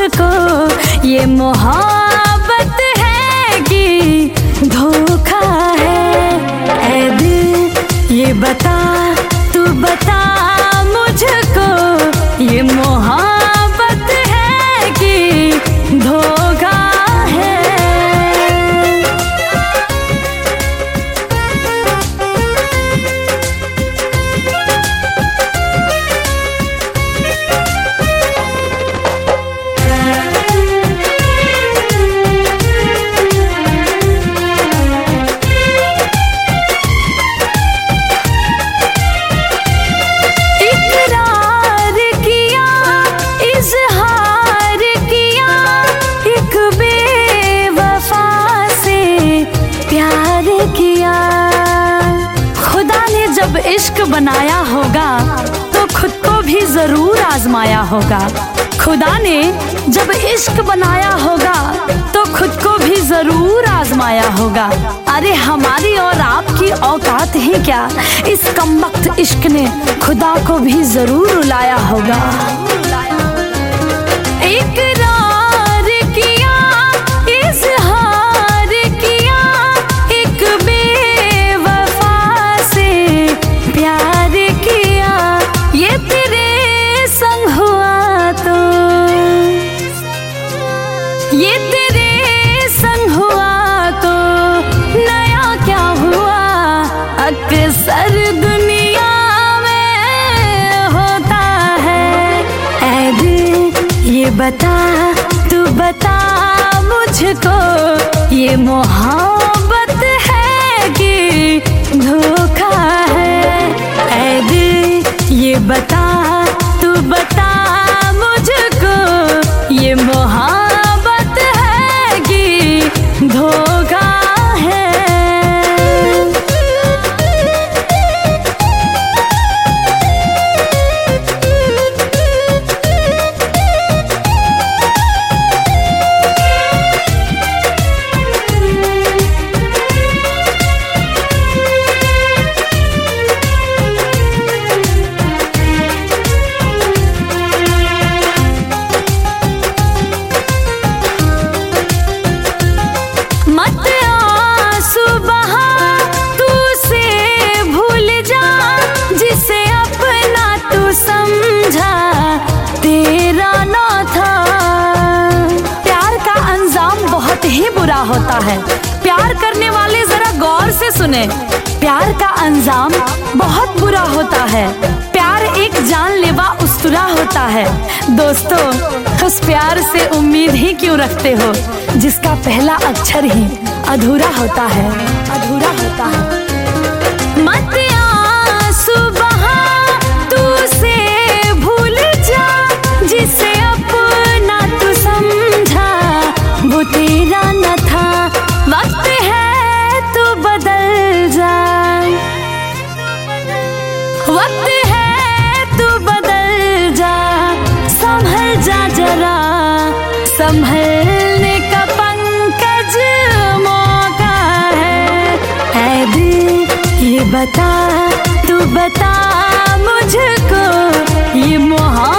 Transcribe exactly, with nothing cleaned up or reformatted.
मुझको ये मोहब्बत है कि धोखा है। ऐ दिल ये बता, तू बता मुझको ये मोहब्बत है कि धोखा है। जब इश्क बनाया होगा तो खुद को भी जरूर आजमाया होगा। खुदा ने जब इश्क बनाया होगा तो खुद को भी जरूर आजमाया होगा। अरे हमारी और आपकी औकात है क्या, इस कमबख्त इश्क ने खुदा को भी जरूर रुलाया होगा। इकरार किया, इज़हार किया, एक बेवफा से प्यार किया, ये तेरे संग हुआ तो, ये तेरे संग हुआ तो नया क्या हुआ। अक्सर दुनिया में होता है। ऐ दिल ये बता, तू बता मुझको ये मोहब्बत है कि धोखा है। ऐ दिल ये बता, तू बता मुझको ये मोहब्बत है कि धोखा है। बुरा होता है, प्यार करने वाले जरा गौर से सुने। प्यार का अंजाम बहुत बुरा होता है। प्यार एक जानलेवा उस्तरा होता है। दोस्तों, उस प्यार से उम्मीद ही क्यों रखते हो जिसका पहला अक्षर ही अधूरा होता है, अधूरा होता है। मत आंसू बहा, तू से भूल जा, जिसे अपना तू समझा वो तेरा न था। वक्त है तू बदल जा, वक्त है तू बदल जा, संभल जा जरा, संभलने का पंकज मौका है। ऐ दिल ये बता, तू बता मुझको ये मोहब्बत